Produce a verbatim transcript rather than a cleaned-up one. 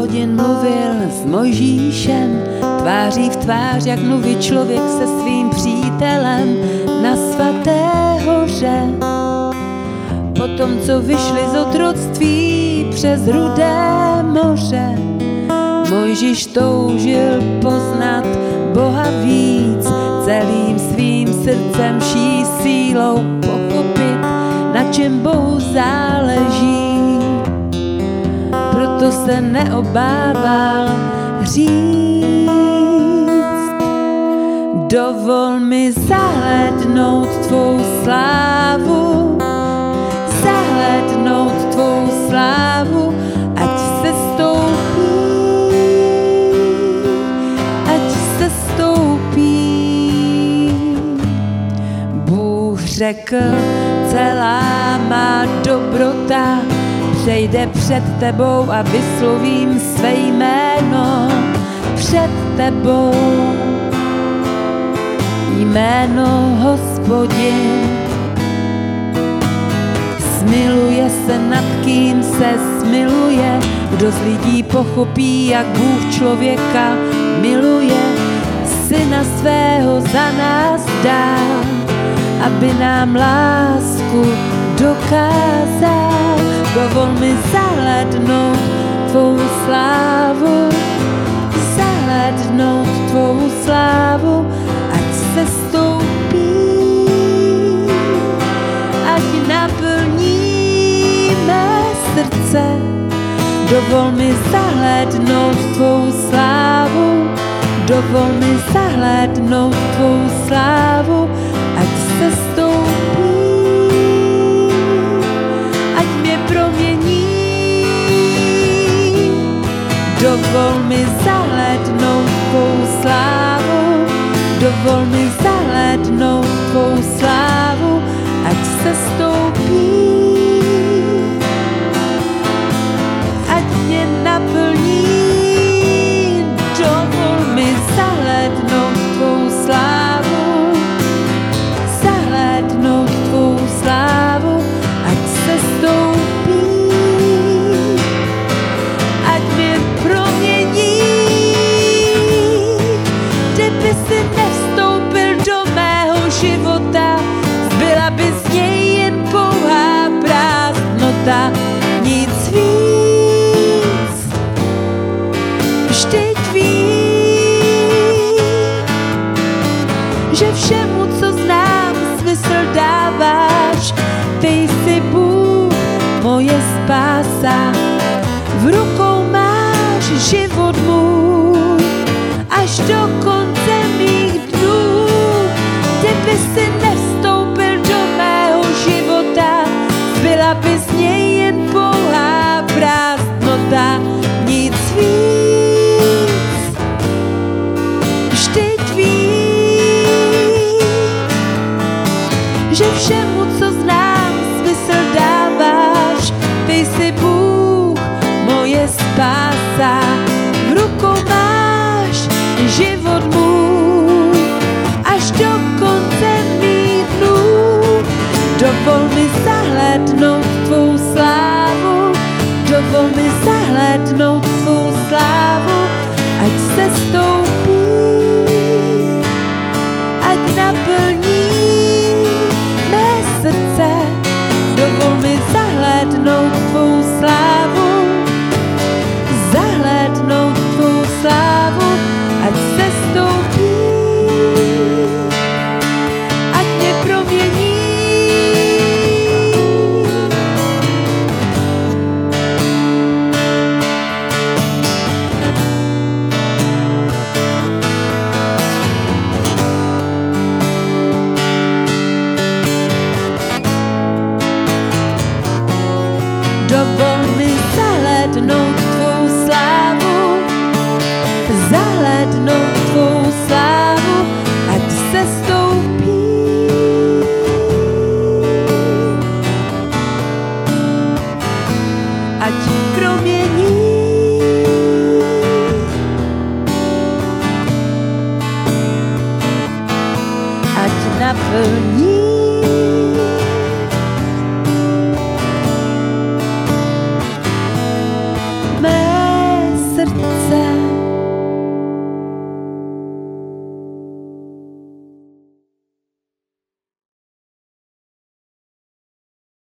Hospodin mluvil s Mojžíšem, tváří v tvář, jak mluví člověk se svým přítelem na svaté hoře. Potom, co vyšli z otroctví přes Rudé moře, Mojžíš toužil poznat Boha víc, celým svým srdcem, vší sílou pochopit, na čem Bohu záleží. Proto se neobával říct: dovol mi zahlédnout tvou slávu, zahlédnout tvou slávu, ať se stoupí, ať se stoupí. Bůh řekl: celá má dobrota přejde před tebou a vyslovím své jméno před tebou. Jméno Hospodin. Smiluje se nad kým se smiluje, kdo z lidí pochopí, jak Bůh člověka miluje. Syna svého za nás dal, aby nám lásku dokázal. Dovol mi zahlédnout tvou slávu, zahlédnout tvou slávu, ať se stoupí, ať naplní mé srdce. Dovol mi zahlédnout tvou slávu, dovol mi zahlédnout tvou slávu, ať se stoupí, ať mě promění. Dovol mi zahlédnout tvou slávu, dovol mi zahlédnout tvou slávu, ať se stoupí, ať mě naplní. Dovol mi zahlédnout tvou slávu, zahlédnout tvou slávu, ať se stoupí, ať mě promění. Kdyby si nevstoupil do mého života, zbyla by z něj jen pouhá prázdnota, nic víc. Vždyť vím, že všemu, co znám, smysl dáváš. Ty jsi Bůh, moje spása, v rukou máš život můj až do konce mých dnů. Kdyby si nevstoupil do mého života, byla by z něj jen pouhá prázdnota, nic víc. Vždyť vím, že všemu, co znám, smysl dáváš. Ty jsi Bůh, moje spása, v rukou máš život můj až do konce mých dnů. Dovol mi zahlédnout tvou slávu, dovol mi zahlédnout tvou slávu, ať se stoupí, ať naplní mé srdce. Dovol mi zahlédnout tvou slávu, zahlédnout tvou slávu, ať se stoupí, ať mě promění. Dovol mi zahlédnout tvou slávu, zahlédnout tvou slávu, ať se stoupí, ať promění. Ať naplní